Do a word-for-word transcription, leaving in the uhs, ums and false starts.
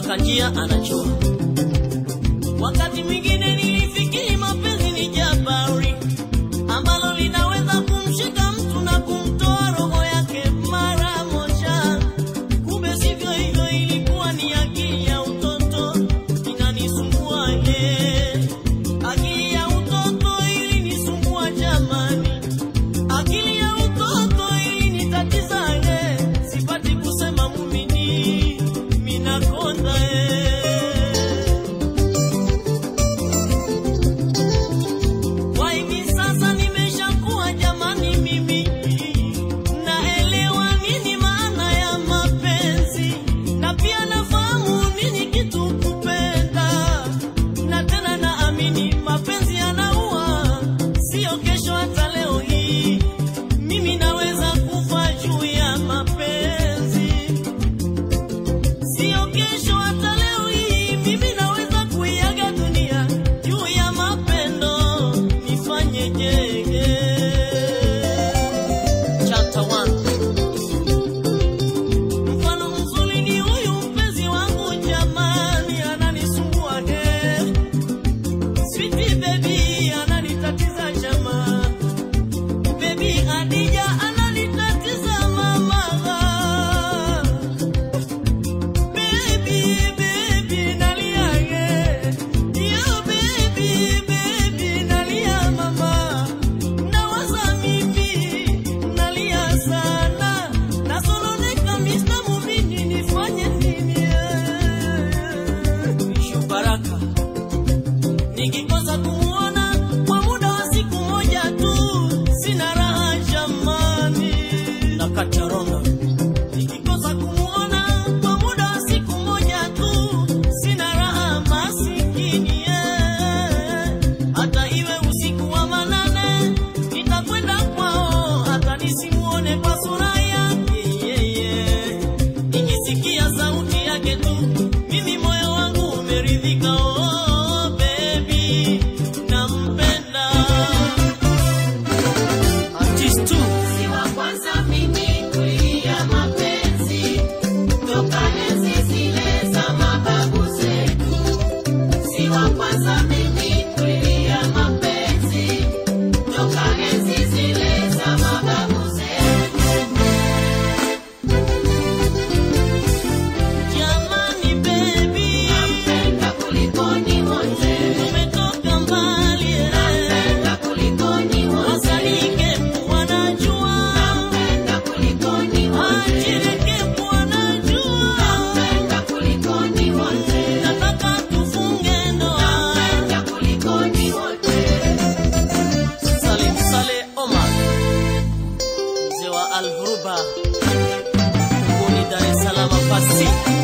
mpaka njia anachua. Wakati mwingine nilifikiri mapenzi ni jabari ambalo linaweza kumshika mtu na kumtoa roho yake mara moja. Kumbe sivyo hivyo, ilikuwa ni akili ya utoto inanisumbua. Ye akili ya utoto ilinisumbua jamani, akili ya utoto ilinitatiza. Ye sipati kusema mumini mina konda. Ye nikikosa kumuona kwa muda wa siku moja tu sina raha jamani. Na kacharonga nikikosa kumuona kwa muda wa siku moja tu sina raha masikini. Hata iwe usiku wa manane nitakwenda kwao hata nisimuone kwa sura yake. Nikisikia sauti yake tu mimi moyo wangu umeridhika. Al-Huruba, Dar es Salaam, Fasi.